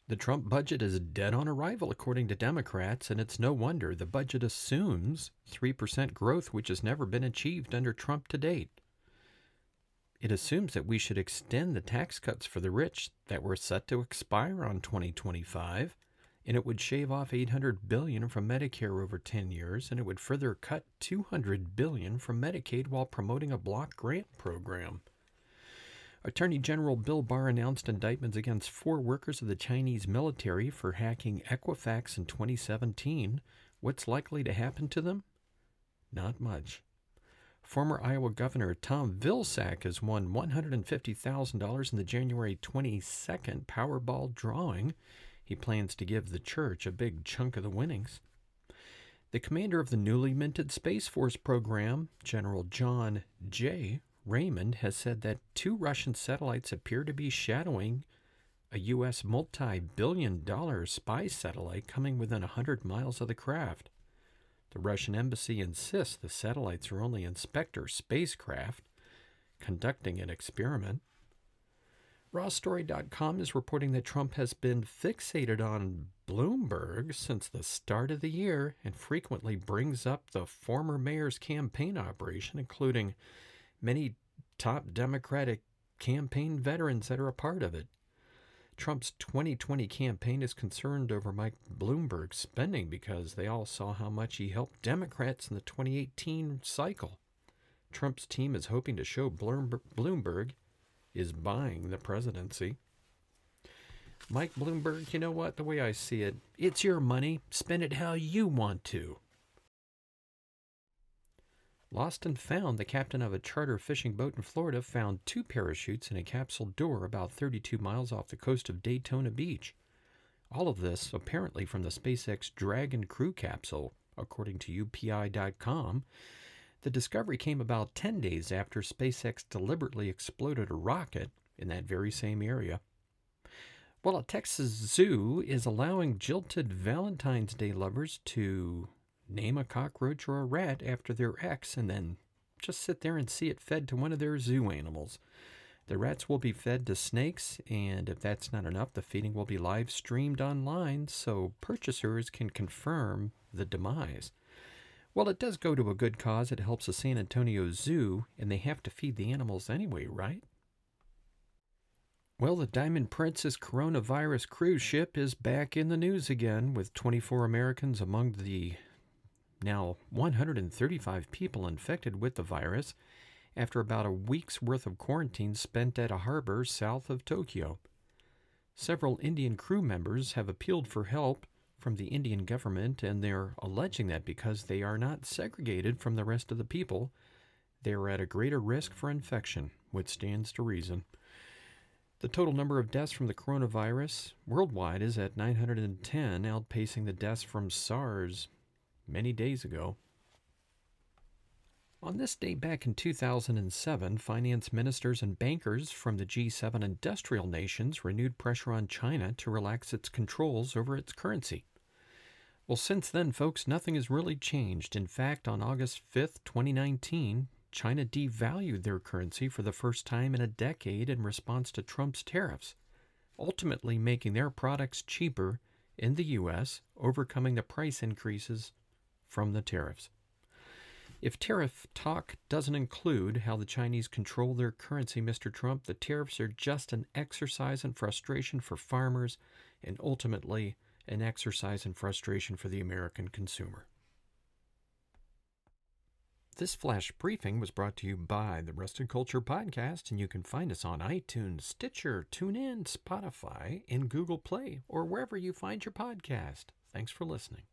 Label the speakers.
Speaker 1: The Trump budget is dead on arrival, according to Democrats, and it's no wonder. The budget assumes 3% growth, which has never been achieved under Trump to date. It assumes that we should extend the tax cuts for the rich that were set to expire on 2025, and it would shave off $800 billion from Medicare over 10 years, and it would further cut $200 billion from Medicaid while promoting a block grant program. Attorney General Bill Barr announced indictments against 4 workers of the Chinese military for hacking Equifax in 2017. What's likely to happen to them? Not much. Former Iowa Governor Tom Vilsack has won $150,000 in the January 22nd Powerball drawing. He plans to give the church a big chunk of the winnings. The commander of the newly minted Space Force program, General John J. Raymond, has said that 2 Russian satellites appear to be shadowing a U.S. multi-billion-dollar spy satellite coming within 100 miles of the craft. The Russian embassy insists the satellites are only inspector spacecraft conducting an experiment. RawStory.com is reporting that Trump has been fixated on Bloomberg since the start of the year and frequently brings up the former mayor's campaign operation, including many top Democratic campaign veterans that are a part of it. Trump's 2020 campaign is concerned over Mike Bloomberg's spending because they all saw how much he helped Democrats in the 2018 cycle. Trump's team is hoping to show Bloomberg is buying the presidency. Mike Bloomberg, you know what? The way I see it, it's your money. Spend it how you want to. Lost and found, the captain of a charter fishing boat in Florida found 2 parachutes in a capsule door about 32 miles off the coast of Daytona Beach. All of this apparently from the SpaceX Dragon crew capsule, according to UPI.com. The discovery came about 10 days after SpaceX deliberately exploded a rocket in that very same area. Well, a Texas zoo is allowing jilted Valentine's Day lovers to name a cockroach or a rat after their ex and then just sit there and see it fed to one of their zoo animals. The rats will be fed to snakes, and if that's not enough, the feeding will be live streamed online so purchasers can confirm the demise. Well, it does go to a good cause. It helps the San Antonio Zoo, and they have to feed the animals anyway, right? Well, the Diamond Princess coronavirus cruise ship is back in the news again, with 24 Americans among the now 135 people infected with the virus after about a week's worth of quarantine spent at a harbor south of Tokyo. Several Indian crew members have appealed for help from the Indian government, and they're alleging that because they are not segregated from the rest of the people, they are at a greater risk for infection, which stands to reason. The total number of deaths from the coronavirus worldwide is at 910, outpacing the deaths from SARS many days ago. On this day back in 2007, finance ministers and bankers from the G7 industrial nations renewed pressure on China to relax its controls over its currency. Well, since then, folks, nothing has really changed. In fact, on August 5th, 2019, China devalued their currency for the first time in a decade in response to Trump's tariffs, ultimately making their products cheaper in the U.S., overcoming the price increases from the tariffs. If tariff talk doesn't include how the Chinese control their currency, Mr. Trump, the tariffs are just an exercise in frustration for farmers and ultimately an exercise in frustration for the American consumer. This flash briefing was brought to you by the Rusted Culture Podcast, and you can find us on iTunes, Stitcher, TuneIn, Spotify, and Google Play, or wherever you find your podcast. Thanks for listening.